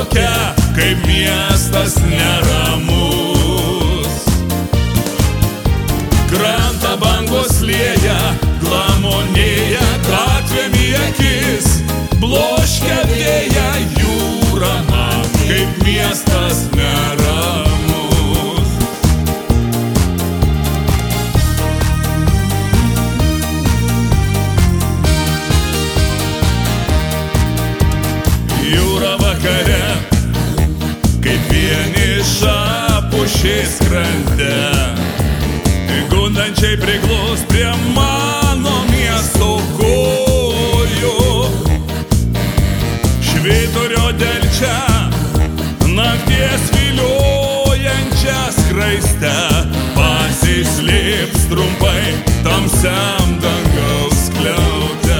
tokia, kaip miestas neramus. Krantą bangos lieja, glamonėja gatvėm į akis, bloškia vėja jūra man, kaip miestas neramus. Jūra vakare, kaip vieniša pušis krante, gundančiai priglaus prie mano miesto kojų. Švyturio delčia, nakties viliojančią skraistę, pasislėps trumpai tamsiam dangaus skliaute.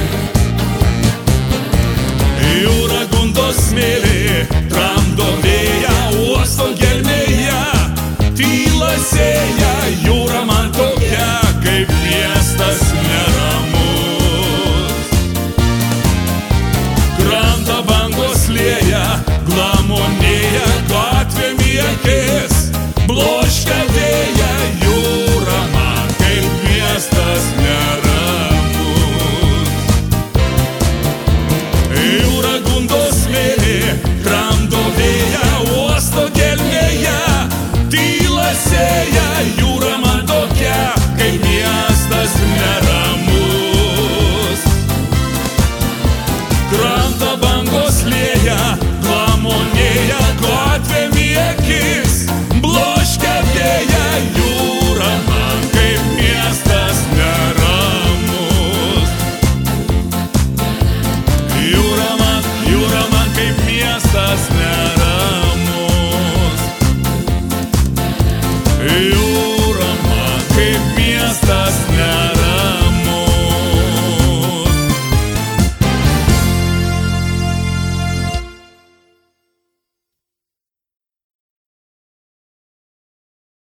Jūra gundo smėlį, tramdo vėją, uosto gelmėje, tyla sėja, jūra man tokia, kaip miestas neramus. Krantą bangos lieja, glamonėja gatvėm į akis, bloškia vėja jūra man, kaip miestas neramus. Jūra gundo smėlį, tramdo vėją, uosto gelmėje, tyla sėja, jūra man tokia, kaip miestas neramus. Krantą bangos lieja, glamonėja gatvėm į akis,